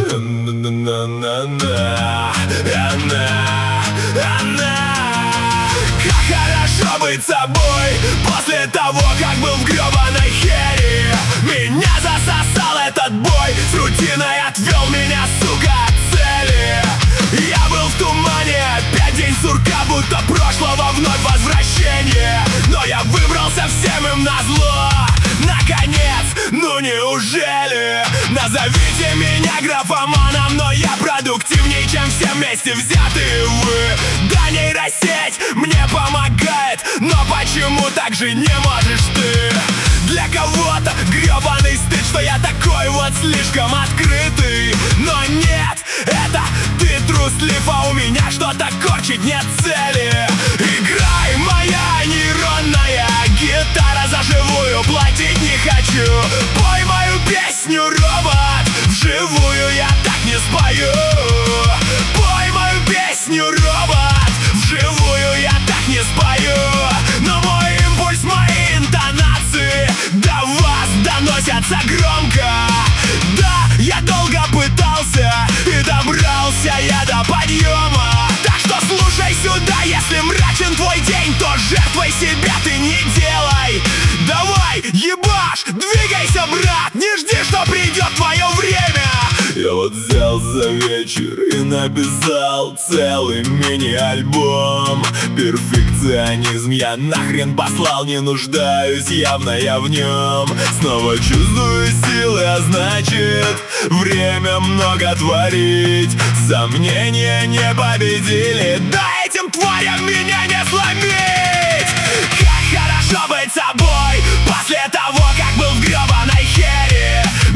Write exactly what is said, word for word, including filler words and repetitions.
Она, она, она. Как хорошо быть собой после того, как был в гребаной хере. Меня засосал этот бой, с рутиной отвел меня, сука, от цели. Я был в тумане, опять день сурка, будто прошлого вновь возвращение. Но я выбрался всем им назло, наконец, ну неужели? Назовите меня графоманом, но я продуктивней, чем все вместе взятые вы. Да, нейросеть мне помогает, но почему так же не можешь ты? Для кого-то гребаный стыд, что я такой вот слишком открытый. Но нет, это ты труслив, а у меня что-то корчит, нет цели. Играй, моя нейронная гитара, за живую платить не хочу. Пой мою песню, робот, вживую я так не спою. Пой мою песню, робот, вживую я так не спою. Но мой импульс, мои интонации до вас доносятся громко. Да, я долго пытался и добрался я до подъема. Так что слушай сюда, если мрачен твой день, то жертвой себя ты не делай. Давай, ебашь, двигайся, брат, не жди, что придет твое время. Я вот взял за вечер и написал целый мини-альбом. Перфекционизм я нахрен послал, не нуждаюсь, явно я в нем. Снова чувствую силы, а значит, время много творить. Сомнения не победили, да этим тварям меня не сломить. Как хорошо быть собой после того, как был в гребаной хере.